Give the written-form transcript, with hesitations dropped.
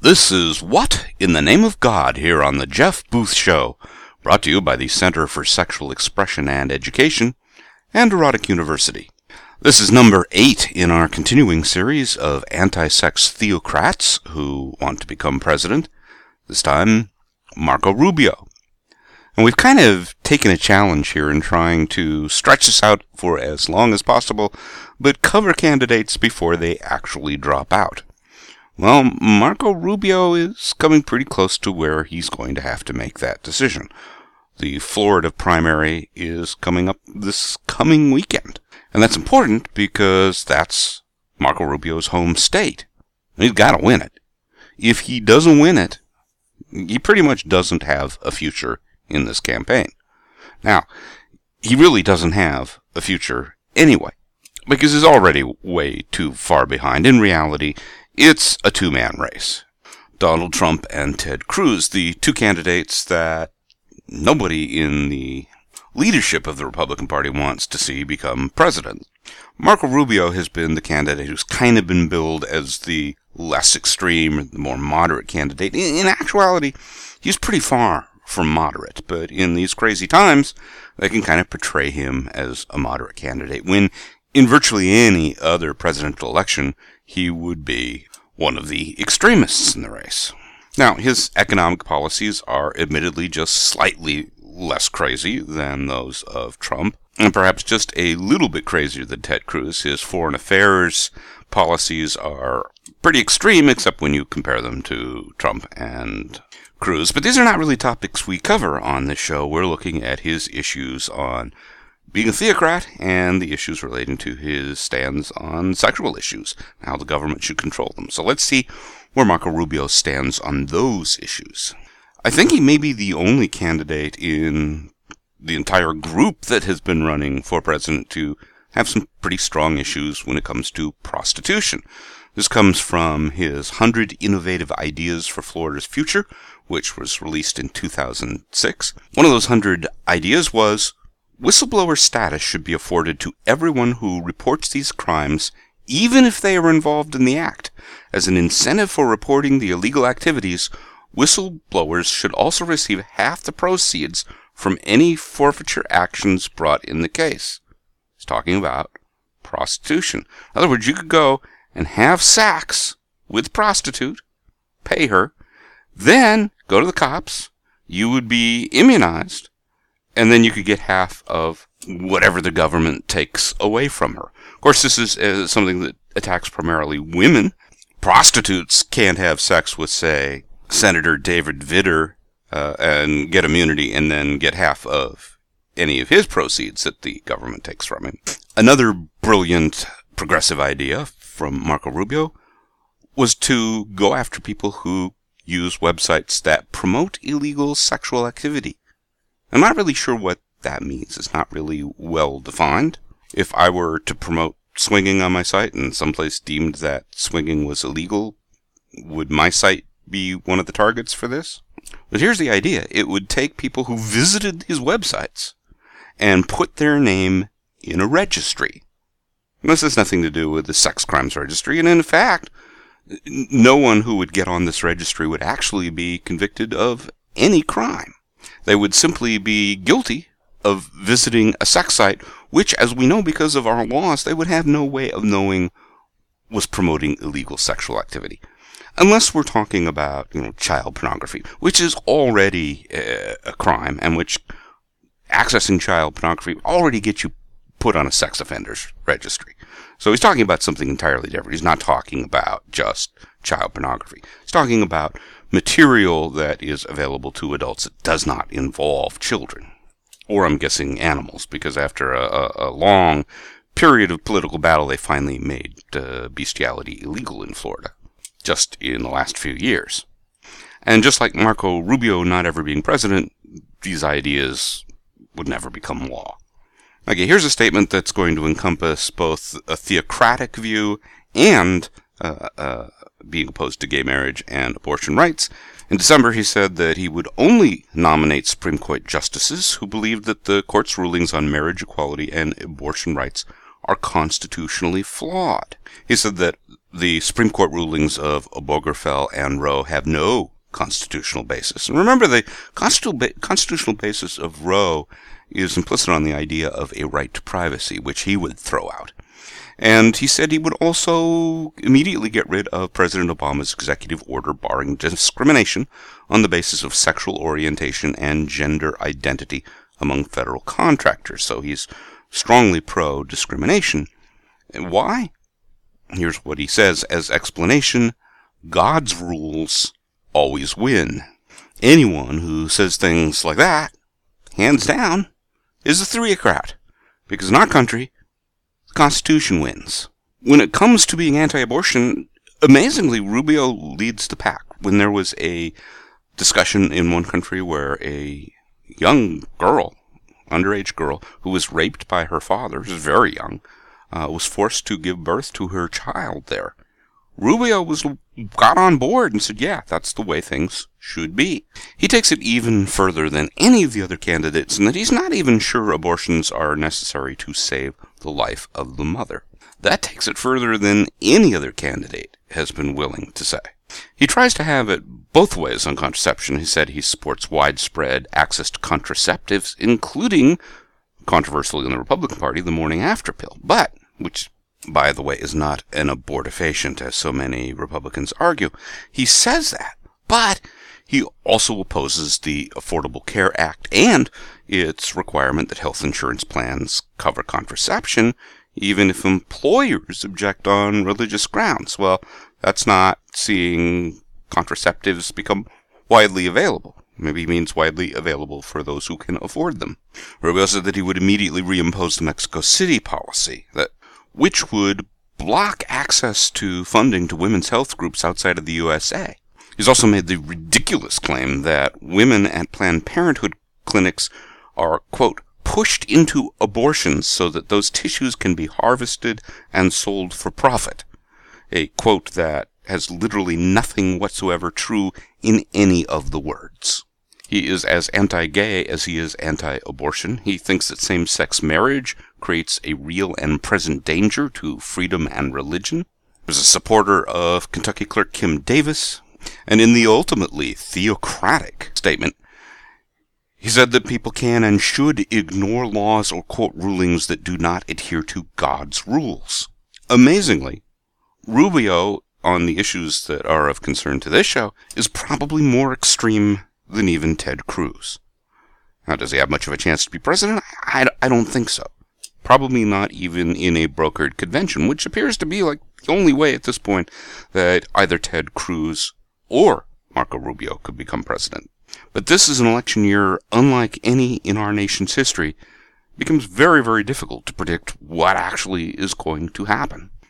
This is What in the Name of God here on the Jeff Booth Show, brought to you by the Center for Sexual Expression and Education and Erotic University. This is number 8 in our continuing series of anti-sex theocrats who want to become president, this time Marco Rubio. And we've kind of taken a challenge here in trying to stretch this out for as long as possible, but cover candidates before they actually drop out. Well, Marco Rubio is coming pretty close to where he's going to have to make that decision. The Florida primary is coming up this coming weekend. And that's important because that's Marco Rubio's home state. He's got to win it. If he doesn't win it, he pretty much doesn't have a future in this campaign. Now, he really doesn't have a future anyway, because he's already way too far behind. In reality, it's a two-man race. Donald Trump and Ted Cruz, the two candidates that nobody in the leadership of the Republican Party wants to see become president. Marco Rubio has been the candidate who's kind of been billed as the less extreme, the more moderate candidate. In actuality, he's pretty far from moderate, but in these crazy times, they can kind of portray him as a moderate candidate, when in virtually any other presidential election, he would be one of the extremists in the race. Now, his economic policies are admittedly just slightly less crazy than those of Trump, and perhaps just a little bit crazier than Ted Cruz. His foreign affairs policies are pretty extreme, except when you compare them to Trump and Cruz. But these are not really topics we cover on this show. We're looking at his issues on being a theocrat and the issues relating to his stands on sexual issues, how the government should control them. So let's see where Marco Rubio stands on those issues. I think he may be the only candidate in the entire group that has been running for president to have some pretty strong issues when it comes to prostitution. This comes from his 100 Innovative Ideas for Florida's Future, which was released in 2006. One of those 100 ideas was whistleblower status should be afforded to everyone who reports these crimes, even if they are involved in the act. As an incentive for reporting the illegal activities, whistleblowers should also receive half the proceeds from any forfeiture actions brought in the case. He's talking about prostitution. In other words, you could go and have sex with a prostitute, pay her, then go to the cops, you would be immunized, and then you could get half of whatever the government takes away from her. Of course, this is something that attacks primarily women. Prostitutes can't have sex with, say, Senator David Vitter and get immunity and then get half of any of his proceeds that the government takes from him. Another brilliant progressive idea from Marco Rubio was to go after people who use websites that promote illegal sexual activity. I'm not really sure what that means. It's not really well defined. If I were to promote swinging on my site and someplace deemed that swinging was illegal, would my site be one of the targets for this? But here's the idea. It would take people who visited these websites and put their name in a registry. And this has nothing to do with the sex crimes registry, and in fact, no one who would get on this registry would actually be convicted of any crime. They would simply be guilty of visiting a sex site, which, as we know because of our laws, they would have no way of knowing was promoting illegal sexual activity. Unless we're talking about, child pornography, which is already a crime, and which accessing child pornography already gets you put on a sex offenders registry. So he's talking about something entirely different. He's not talking about just child pornography. He's talking about material that is available to adults that does not involve children. Or I'm guessing animals, because after a long period of political battle, they finally made bestiality illegal in Florida, just in the last few years. And just like Marco Rubio not ever being president, these ideas would never become law. Okay, here's a statement that's going to encompass both a theocratic view and being opposed to gay marriage and abortion rights. In December, he said that he would only nominate Supreme Court justices who believed that the court's rulings on marriage equality and abortion rights are constitutionally flawed. He said that the Supreme Court rulings of Obergefell and Roe have no constitutional basis. And remember, the constitutional basis of Roe is implicit on the idea of a right to privacy, which he would throw out. And he said he would also immediately get rid of President Obama's executive order barring discrimination on the basis of sexual orientation and gender identity among federal contractors. So he's strongly pro-discrimination. And why? Here's what he says as explanation: God's rules always win. Anyone who says things like that, hands down, is a theocrat. Because in our country, the Constitution wins. When it comes to being anti-abortion, amazingly, Rubio leads the pack. When there was a discussion in one country where a young girl, underage girl, who was raped by her father, who was very young, was forced to give birth to her child there, Rubio got on board and said, yeah, that's the way things should be. He takes it even further than any of the other candidates in that he's not even sure abortions are necessary to save the life of the mother. That takes it further than any other candidate has been willing to say. He tries to have it both ways on contraception. He said he supports widespread access to contraceptives, including, controversially in the Republican Party, the morning after pill, but, which, by the way, is not an abortifacient, as so many Republicans argue. He says that, but he also opposes the Affordable Care Act and its requirement that health insurance plans cover contraception, even if employers object on religious grounds. Well, that's not seeing contraceptives become widely available. Maybe he means widely available for those who can afford them. Rubio said that he would immediately reimpose the Mexico City policy, which would block access to funding to women's health groups outside of the USA. He's also made the ridiculous claim that women at Planned Parenthood clinics are, quote, pushed into abortions so that those tissues can be harvested and sold for profit. A quote that has literally nothing whatsoever true in any of the words. He is as anti-gay as he is anti-abortion. He thinks that same-sex marriage creates a real and present danger to freedom and religion. He was a supporter of Kentucky Clerk Kim Davis, and in the ultimately theocratic statement, he said that people can and should ignore laws or court rulings that do not adhere to God's rules. Amazingly, Rubio, on the issues that are of concern to this show, is probably more extreme than even Ted Cruz. Now, does he have much of a chance to be president? I don't think so. Probably not even in a brokered convention, which appears to be like the only way at this point that either Ted Cruz or Marco Rubio could become president. But this is an election year unlike any in our nation's history. It becomes very, very difficult to predict what actually is going to happen.